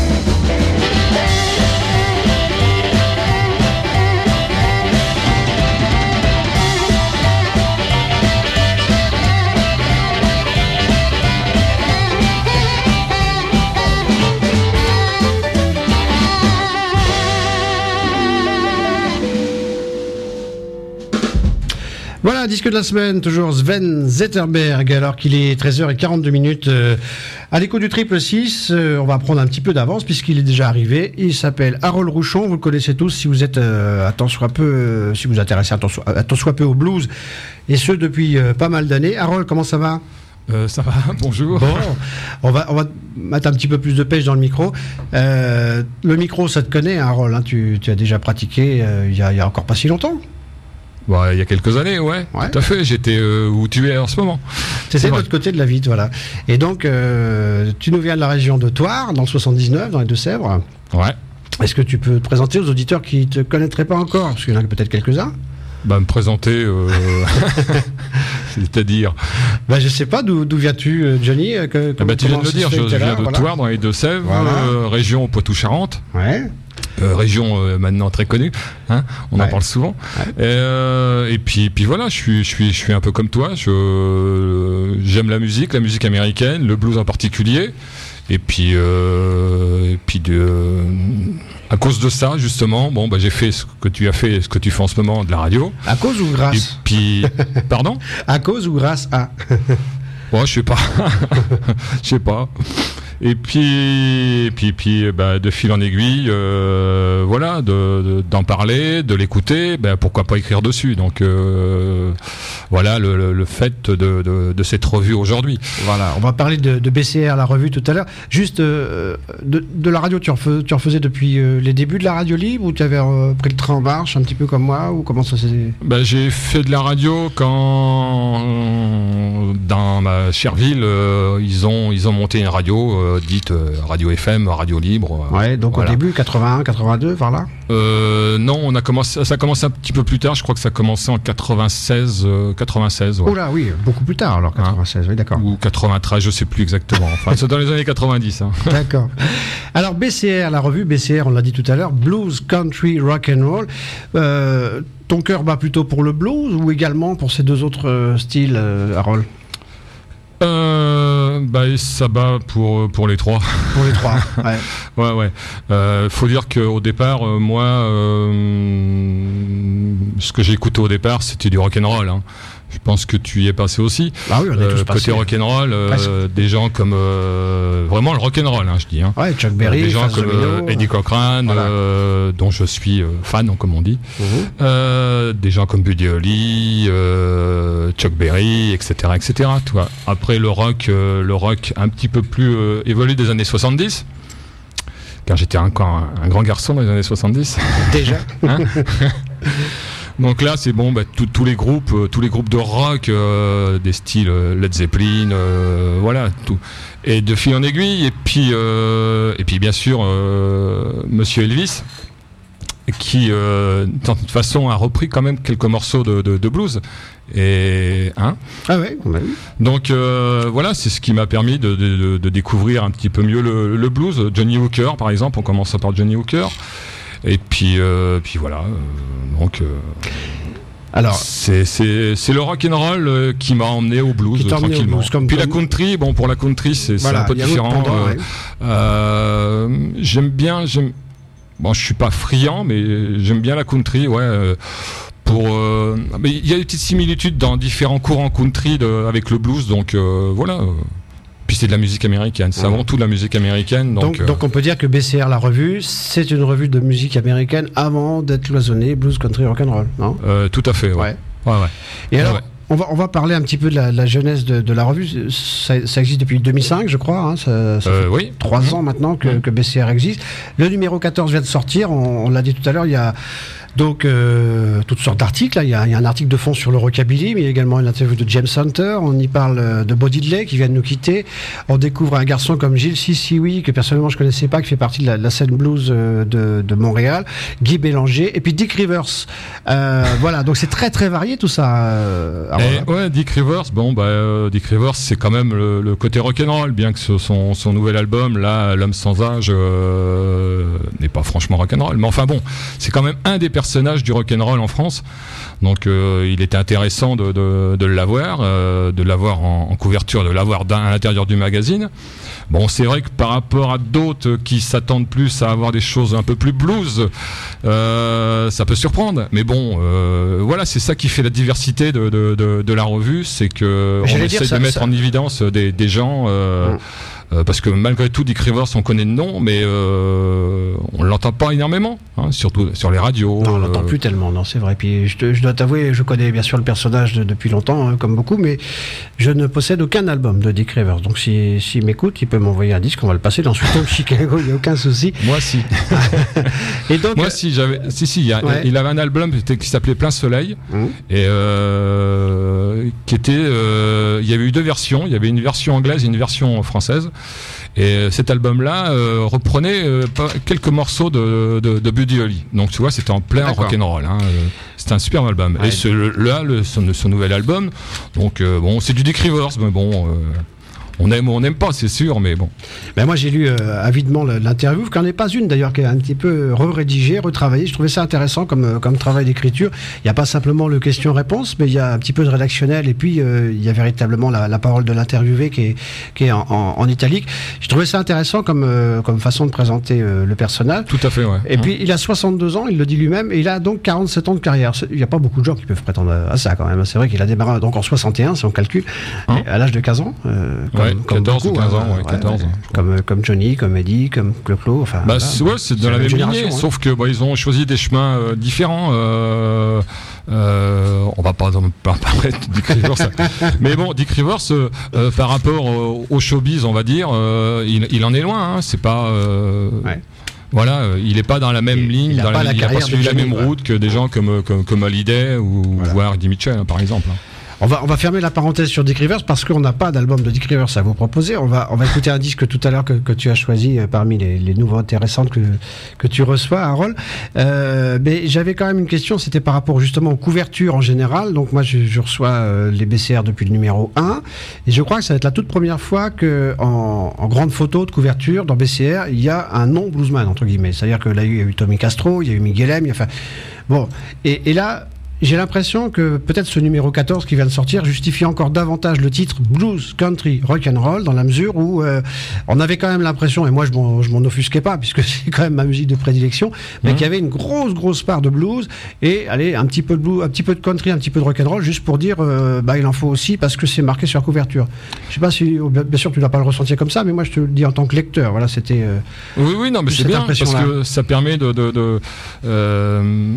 Voilà, disque de la semaine, toujours Sven Zetterberg, alors qu'il est treize heures quarante-deux minutes euh, à l'écho du triple six. Euh, on va prendre un petit peu d'avance puisqu'il est déjà arrivé. Il s'appelle Harold Rochon, vous le connaissez tous si vous êtes euh, à tant soit peu, euh, si vous vous intéressez à tant soit, à tant soit peu au blues, et ce depuis euh, pas mal d'années. Harold, comment ça va ? Euh, ça va, bonjour. Bon, on va, on va mettre un petit peu plus de pêche dans le micro. Euh, le micro, ça te connaît, hein, Harold, hein, tu, tu as déjà pratiqué euh, il y a, il y a encore pas si longtemps. Bah, il y a quelques années, ouais, ouais. Tout à fait. J'étais euh, où tu es en ce moment. C'était de l'autre côté de la Vitte, voilà. Et donc, euh, tu nous viens de la région de Thouars, dans le soixante-dix-neuf, dans les Deux-Sèvres. Ouais. Est-ce que tu peux te présenter aux auditeurs qui ne te connaîtraient pas encore ? Parce qu'il y en a peut-être quelques-uns. Bah, me présenter, euh... c'est-à-dire bah, je sais pas, d'où, d'où viens-tu, Johnny ? que, ah bah, Tu viens de le dire, je, je viens de voilà. Thouars, dans les Deux-Sèvres, voilà. euh, région Poitou-Charentes. Ouais. Euh, région euh, maintenant très connue, hein, on ouais. en parle souvent. Ouais. Euh, et puis, puis voilà, je suis, je suis, je suis un peu comme toi. Je, euh, j'aime la musique, la musique américaine, le blues en particulier. Et puis, euh, et puis de, euh, à cause de ça, justement, bon, bah, j'ai fait ce que tu as fait, ce que tu fais en ce moment, de la radio. À cause ou grâce ? Et puis, pardon ? À cause ou grâce à ? Bon, je sais pas, je sais pas. Et puis, et puis, puis bah, de fil en aiguille, euh, voilà, de, de, d'en parler, de l'écouter, bah, pourquoi pas écrire dessus. Donc euh, voilà le, le, le fait de, de, de cette revue aujourd'hui. Voilà, on va parler de, de B C R, la revue tout à l'heure. Juste euh, de, de la radio, tu en, fais, tu en faisais depuis euh, les débuts de la radio libre ou tu avais euh, pris le train en marche un petit peu comme moi ou comment ça s'est... Bah, j'ai fait de la radio quand euh, dans ma chère ville euh, ils ont ils ont monté une radio euh, dite euh, radio F M, radio libre. Euh, ouais, donc voilà. Au début quatre-vingt-un, quatre-vingt-deux, par là. Euh, non, on a commencé, ça a commencé un petit peu plus tard. Je crois que ça a commencé en quatre-vingt-seize, euh, quatre-vingt-seize. Ouais. Oh là, oui, beaucoup plus tard alors quatre-vingt-seize, hein, oui, d'accord. Ou quatre-vingt-treize, je sais plus exactement. Enfin, c'est dans les années quatre-vingt-dix. Hein. D'accord. Alors B C R, la revue B C R, on l'a dit tout à l'heure, blues, country, rock and roll. Euh, ton cœur bat plutôt pour le blues ou également pour ces deux autres euh, styles, euh, Harold? Euh, bah, ça bat pour, pour les trois. Pour les trois, ouais. ouais, ouais. Euh, faut dire qu'au départ, euh, moi, euh, ce que j'ai écouté au départ, c'était du rock'n'roll. Hein. Je pense que tu y es passé aussi. Ah oui, on est euh, tous passés. Côté rock'n'roll, euh, des gens comme euh, vraiment le rock'n'roll, hein, je dis. Hein. Ouais, Chuck Berry, des gens Fats comme Domino, euh, Eddie Cochran, voilà. euh, dont je suis euh, fan, comme on dit. Mmh. Euh, des gens comme Buddy Holly, euh, Chuck Berry, et cetera, et cetera. Tu vois. Après le rock, euh, le rock un petit peu plus euh, évolué des années soixante-dix. Car j'étais encore un, un grand garçon dans les années soixante-dix. Déjà. Hein. Donc là, c'est bon, bah, tous les groupes, euh, tous les groupes de rock, euh, des styles euh, Led Zeppelin, euh, voilà, tout. Et de fil en aiguille, et puis, euh, et puis bien sûr, euh, Monsieur Elvis, qui, euh, de toute façon, a repris quand même quelques morceaux de, de, de blues. Et hein. Ah ouais, on a vu. Donc euh, voilà, c'est ce qui m'a permis de, de, de, de découvrir un petit peu mieux le, le blues. Johnny Hooker, par exemple, on commence par Johnny Hooker. Et puis, euh, puis voilà. Euh, donc, euh, alors, c'est, c'est, c'est le rock'n'roll euh, qui m'a emmené au blues qui t'a emmené tranquillement. au blues, comme puis comme... la country, bon pour la country c'est, voilà, c'est un peu différent. Pendant, euh, ouais. euh, j'aime bien, j'aime. Bon, je suis pas friand, mais j'aime bien la country, ouais. Euh, pour, euh, mais il y a des petites similitudes dans différents courants country de, avec le blues, donc euh, voilà. Puis c'est de la musique américaine, c'est avant tout de la musique américaine. Donc, donc, euh... donc on peut dire que B C R, la revue, c'est une revue de musique américaine avant d'être cloisonnée blues, country, rock'n'roll, non? euh, Tout à fait, ouais. Ouais. ouais, ouais. Et alors, ouais. On va, on va parler un petit peu de la, de la jeunesse de, de la revue. Ça, ça existe depuis deux mille cinq, je crois. Hein. Ça, ça euh, fait oui. trois mmh. ans maintenant que, mmh. que B C R existe. Le numéro quatorze vient de sortir. On, on l'a dit tout à l'heure. Il y a donc euh, toutes sortes d'articles. Il y, a, il y a un article de fond sur le rockabilly, mais il y a également une interview de James Hunter. On y parle de Bo Diddley qui vient de nous quitter. On découvre un garçon comme Gilles Sissioui, que personnellement je connaissais pas, qui fait partie de la, de la scène blues de, de Montréal. Guy Bélanger et puis Dick Rivers. Euh, voilà, donc c'est très très varié tout ça. Euh, et, ouais, Dick Rivers, bon bah euh, Dick Rivers c'est quand même le, le côté rock'n'roll, bien que ce, son, son nouvel album là, L'homme sans âge, euh, n'est pas franchement rock'n'roll, mais enfin bon, c'est quand même un des personnages du rock'n'roll en France, donc euh, il était intéressant de, de, de l'avoir, euh, de l'avoir en, en couverture, de l'avoir à l'intérieur du magazine. Bon, c'est vrai que par rapport à d'autres qui s'attendent plus à avoir des choses un peu plus blues, euh, ça peut surprendre. Mais bon, euh, voilà, c'est ça qui fait la diversité de, de, de, de la revue, c'est que on essaie de mettre ça... en évidence des, des gens. Euh, mmh. Euh, parce que malgré tout, Dick Rivers, on connaît le nom, mais euh, on l'entend pas énormément, hein, surtout sur les radios. Non, on l'entend euh... plus tellement, non, c'est vrai. Puis je, te, je dois t'avouer, je connais bien sûr le personnage de, depuis longtemps, hein, comme beaucoup, mais je ne possède aucun album de Dick Rivers. Donc s'il si, si m'écoute, il peut m'envoyer un disque, on va le passer dans ce de Chicago, il n'y a aucun souci. Moi, si. Et donc, Moi, si, j'avais, si, si, il, a, ouais. il avait un album qui s'appelait Plein Soleil, mmh. et euh, qui était, euh, il y avait eu deux versions, il y avait une version anglaise et une version française. Et cet album-là euh, reprenait euh, quelques morceaux de, de, de Buddy Holly. Donc tu vois, c'était en plein rock'n'roll. Hein. C'était un superbe album. Ouais, et ce, là, le, son, son nouvel album, donc euh, bon, c'est du Dick Rivers, mais bon. Euh, On aime ou on n'aime pas, c'est sûr, mais bon. Ben moi, j'ai lu euh, avidement l'interview, qui n'en est pas une d'ailleurs, qui est un petit peu re-rédigée, retravaillée. Je trouvais ça intéressant comme, comme travail d'écriture. Il n'y a pas simplement le question-réponse, mais il y a un petit peu de rédactionnel, et puis euh, il y a véritablement la, la parole de l'interviewé qui est, qui est en, en, en italique. Je trouvais ça intéressant comme, euh, comme façon de présenter euh, le personnage. Tout à fait, ouais. Et mmh. puis, il a soixante-deux ans, il le dit lui-même, et il a donc quarante-sept ans de carrière. Il n'y a pas beaucoup de gens qui peuvent prétendre à ça, quand même. C'est vrai qu'il a démarré donc en soixante et un, si on calcule, mmh. à l'âge de quinze ans. Euh, ouais, Ouais, comme, comme quatorze ou beaucoup, quinze hein, ans, ouais, quatorze, hein, comme, comme Johnny, comme Eddie, comme Clo-Clo. Enfin, Bah, voilà. c'est, ouais, c'est de C'est la la même génération, lignée, hein. sauf que bah, ils ont choisi des chemins euh, différents. Euh, euh, on va pas, pas parler de Dick Rivers, mais bon, Dick Rivers, euh, euh, par rapport au, au showbiz, on va dire, euh, il, il en est loin. Hein, c'est pas. Euh, Ouais. Voilà, euh, il est pas dans la même Il- ligne, il a dans pas la, la il a pas carrière de suivi la Johnny, même quoi. route que des gens comme comme, comme Hallyday ou Voilà. voire Eddie Mitchell, hein, par exemple. On va, on va fermer la parenthèse sur Dick Rivers parce qu'on n'a pas d'album de Dick Rivers à vous proposer. On va, on va écouter un disque tout à l'heure que, que tu as choisi euh, parmi les, les nouveaux intéressantes que, que tu reçois, Harold. Euh, mais j'avais quand même une question, c'était par rapport justement aux couvertures en général. Donc moi, je, je reçois euh, les B C R depuis le numéro un. Et je crois que ça va être la toute première fois que en, en grande photo de couverture, dans B C R, il y a un non bluesman, entre guillemets. C'est-à-dire que là, il y a eu Tommy Castro, il y a eu Miguel M. Il y a, enfin, bon, et, et là... J'ai l'impression que peut-être ce numéro quatorze qui vient de sortir justifie encore davantage le titre blues, country, rock and roll, dans la mesure où euh, on avait quand même l'impression, et moi je m'en, je m'en offusquais pas puisque c'est quand même ma musique de prédilection, mais mmh. qu'il y avait une grosse grosse part de blues et allez un petit peu de blues, un petit peu de country, un petit peu de rock and roll, juste pour dire euh, bah il en faut aussi parce que c'est marqué sur la couverture. Je sais pas si bien sûr tu dois pas le ressentir comme ça, mais moi je te le dis en tant que lecteur. Voilà, c'était. Euh, oui oui non mais c'est bien parce que ça permet de, de, de euh,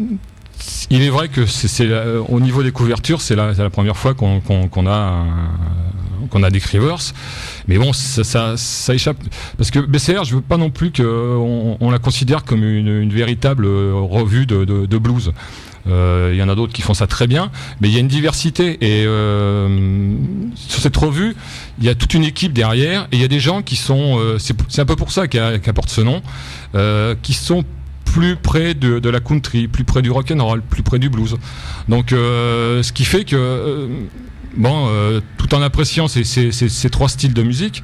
il est vrai que c'est, c'est euh, au niveau des couvertures, c'est la, c'est la première fois qu'on, qu'on, qu'on a un, qu'on a des Rivers, mais bon, ça, ça, ça échappe parce que B C R, je veux pas non plus qu'on on la considère comme une, une véritable revue de, de, de blues. Il euh, y en a d'autres qui font ça très bien, mais il y a une diversité et euh, sur cette revue, il y a toute une équipe derrière et il y a des gens qui sont, euh, c'est, c'est un peu pour ça qu'elle, qu'elle porte ce nom, euh, qui sont plus près de, de la country, plus près du rock and roll, plus près du blues. Donc, euh, ce qui fait que, euh, bon, euh, tout en appréciant ces, ces, ces, ces trois styles de musique,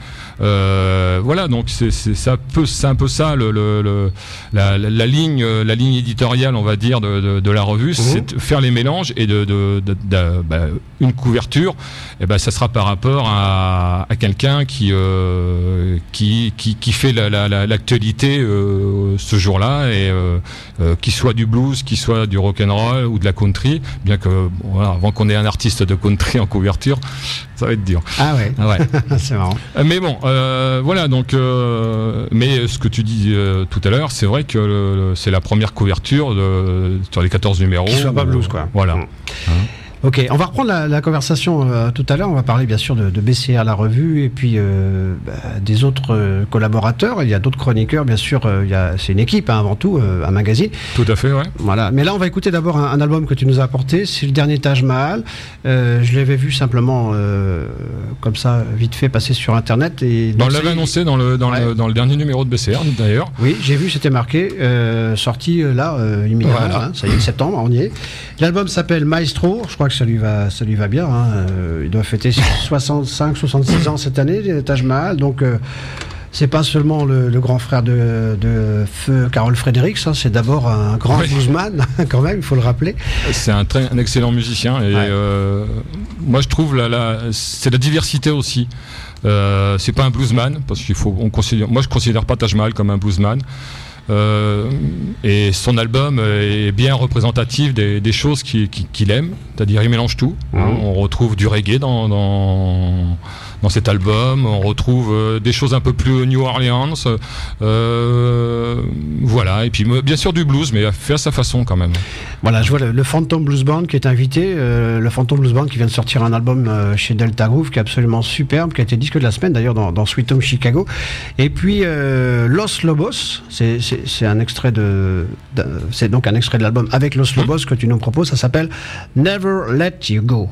euh, voilà, donc c'est, c'est, c'est, un peu, c'est un peu ça le, le, le, la, la, la ligne, la ligne éditoriale, on va dire, de, de, de la revue, mmh. c'est de faire les mélanges et de, de, de, de, de bah, une couverture, et ben ça sera par rapport à, à quelqu'un qui, euh, qui, qui, qui fait la, la, la, l'actualité euh, ce jour-là et euh, euh, qu'il soit du blues, qu'il soit du rock and roll ou de la country, bien que bon, voilà, avant qu'on ait un artiste de country en couverture, ça va être dur. Ah ouais, ah ouais. C'est marrant. Mais bon, euh, voilà, donc, euh, mais ce que tu dis euh, tout à l'heure, c'est vrai que le, le, c'est la première couverture de, sur les quatorze numéros. Qui soit pas blues, quoi. Voilà. Mmh. Hein. Ok, on va reprendre la, la conversation euh, tout à l'heure. On va parler bien sûr de, de B C R, la revue, et puis euh, bah, des autres euh, collaborateurs. Il y a d'autres chroniqueurs, bien sûr. Euh, il y a, c'est une équipe hein, avant tout, euh, un magazine. Tout à fait, ouais. Voilà. Mais là, on va écouter d'abord un, un album que tu nous as apporté. C'est le dernier Taj Mahal. Euh, je l'avais vu simplement euh, comme ça, vite fait, passer sur Internet. Et on l'avait annoncé dans le dans, ouais. le dans le dernier numéro de B C R d'ailleurs. Oui, j'ai vu, c'était marqué, euh, sorti euh, là euh, immédiatement. Voilà. Hein, ça y est, septembre, on y est. L'album s'appelle Maestro. Je crois que ça lui va, ça lui va bien. Hein. Euh, il doit fêter soixante-cinq, soixante-six ans cette année, Taj Mahal. Donc, euh, c'est pas seulement le, le grand frère de, de feu Carol Fredericks, hein, c'est d'abord un grand oui. bluesman, quand même, il faut le rappeler. C'est un, très, un excellent musicien. Et ouais. euh, moi, je trouve la, la, c'est la diversité aussi. Euh, c'est pas un bluesman, parce qu'il faut, on considère, moi, je considère pas Taj Mahal comme un bluesman. Euh, et son album est bien représentatif des, des choses qu'il, qu'il aime, c'est-à-dire il mélange tout. Mmh. On retrouve du reggae dans, dans, dans cet album, on retrouve euh, des choses un peu plus New Orleans, euh, voilà, et puis bien sûr du blues, mais fait à sa façon quand même. Voilà, je vois le, le Phantom Blues Band qui est invité, euh, le Phantom Blues Band qui vient de sortir un album euh, chez Delta Groove qui est absolument superbe, qui a été disque de la semaine d'ailleurs dans, dans Sweet Home Chicago. Et puis euh, Los Lobos, c'est, c'est, c'est un extrait de, de, c'est donc un extrait de l'album avec Los Lobos mmh. que tu nous proposes, ça s'appelle Never Let You Go.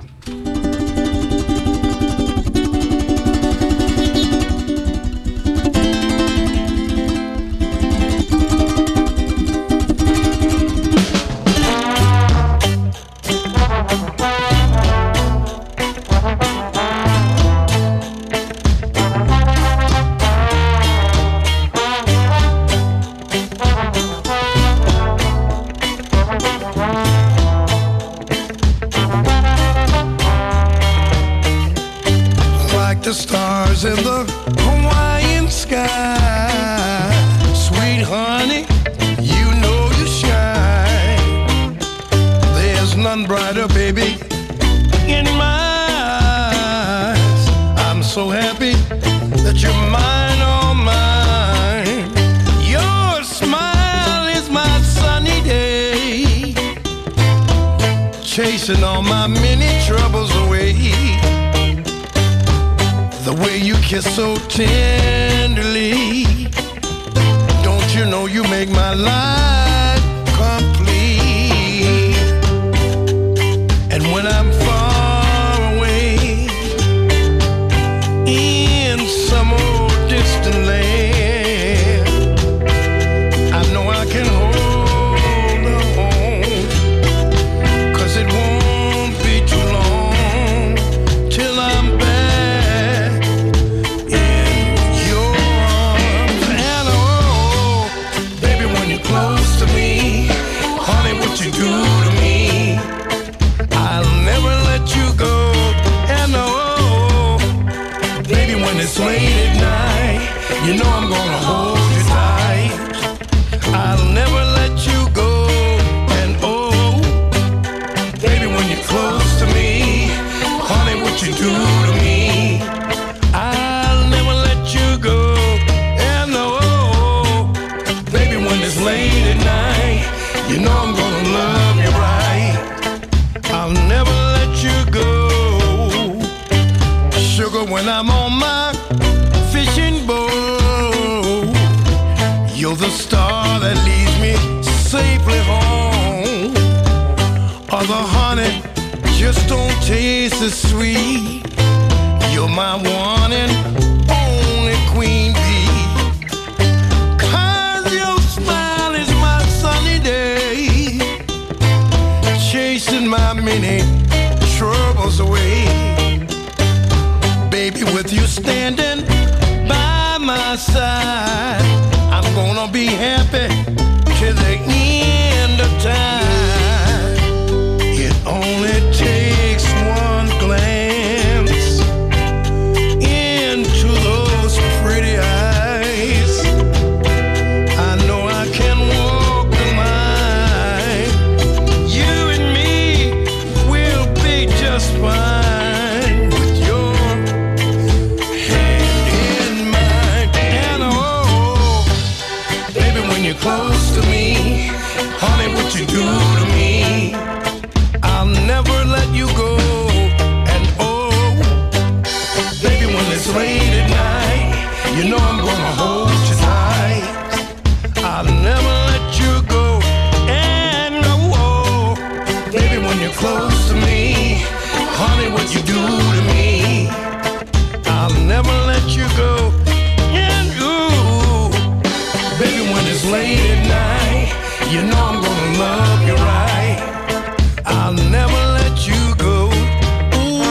The stars in the Hawaiian sky, sweet honey, you know you shine. There's none brighter, baby, in my eyes. I'm so happy chasing all my many troubles away. The way you kiss so tenderly, don't you know you make my life complete? And when I'm far away in some old distant land, I know I can hold on, 'cause it won't be too long till I'm back in your arms. And oh, baby, when you're close to me, honey, what you do to me, I'll never let you go. And oh, baby, when it's late at night, you know I'm gonna hold you tight. I'll never let you go. And oh, baby, when you're close to me, honey, what you do to me, I'll never let you go. And oh, baby, when it's late at night, you know I'm gonna love you right. I'll never let you go. Sugar, when I'm on my fishing boat, you're the star that leads me safely home. Other honey just don't taste as sweet. You're my one and only queen bee. 'Cause your smile is my sunny day, chasing my many troubles away. Baby, with you standing by my side, I'm gonna be happy till the end of time. It only takes one glance into those pretty eyes. I know I can walk the line. You and me will be just fine with your hand in mine. And oh, baby, when you're close to me, honey, what you do to me, I'll never let you go. And oh, baby, when it's late at night, you know I'm gonna hold you tight. I'll never let you go. And oh, baby, when you're close to me, honey, what you do to me, I'll never let you go. And ooh, baby, when it's late at night, you know I'm gonna love you right. I'll never let you go. Ooh,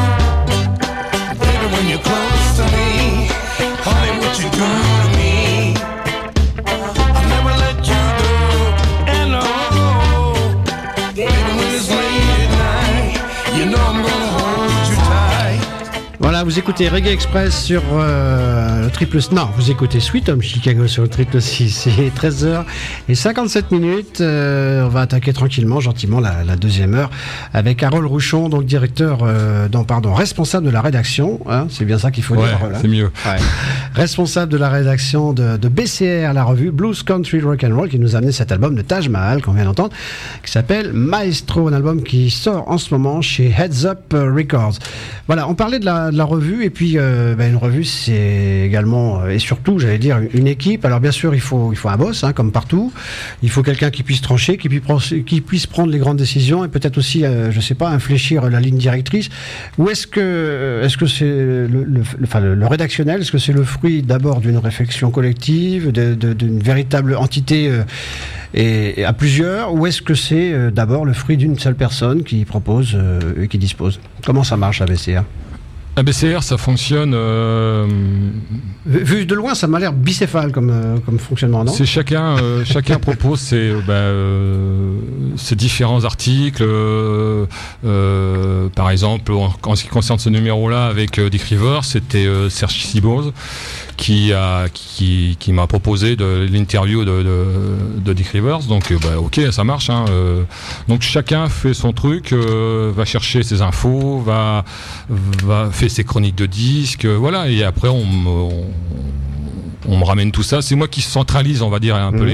baby, when you're close to me, honey, what you do to me, I'll never let you go. And oh, baby, when it's late at night, you know I'm gonna hold you tight. Voilà, vous écoutez Reggae Express sur euh, le triple... Non, vous écoutez Sweet Home Chicago sur le triple six. C'est treize heures cinquante-sept minutes. Euh, on va attaquer tranquillement, gentiment, la, la deuxième heure avec Harold Rouchon, donc directeur, euh, non, pardon, responsable de la rédaction. Hein, c'est bien ça qu'il faut Ouais, dire. Harold, hein. c'est mieux. Ouais. Responsable de la rédaction de, de B C R, la revue Blues Country Rock and Roll, qui nous a amené cet album de Taj Mahal qu'on vient d'entendre, qui s'appelle Maestro, un album qui sort en ce moment chez Heads Up Records. Voilà, on parlait de la, de la revue, et puis euh, ben, une revue, c'est également euh, et surtout, j'allais dire, une équipe. Alors bien sûr, il faut il faut un boss, hein, comme partout. Il faut quelqu'un qui puisse trancher, qui puisse qui puisse prendre les grandes décisions, et peut-être aussi, euh, je sais pas, infléchir la ligne directrice. Ou est-ce que est-ce que c'est le, le, le, enfin, le, le rédactionnel, est-ce que c'est le fruit d'abord d'une réflexion collective, de, de, d'une véritable entité euh, et, et à plusieurs, ou est-ce que c'est euh, d'abord le fruit d'une seule personne qui propose euh, et qui dispose? Comment ça marche à B C R? A B C R, ça fonctionne. Euh... Vu de loin, ça m'a l'air bicéphale comme, euh, comme fonctionnement, non? C'est chacun, euh, chacun propose ses, bah, euh, ses différents articles. Euh, euh, par exemple, en, en ce qui concerne ce numéro-là avec euh, Dick Rivers, c'était euh, Serge Siboz qui a qui, qui m'a proposé de l'interview de, de, de Dick Rivers. Donc, euh, bah, ok, ça marche. Hein, euh, donc chacun fait son truc, euh, va chercher ses infos, va va fait ses chroniques de disques, euh, voilà. Et après, on, on on me ramène tout ça. C'est moi qui centralise, on va dire, un peu mmh. les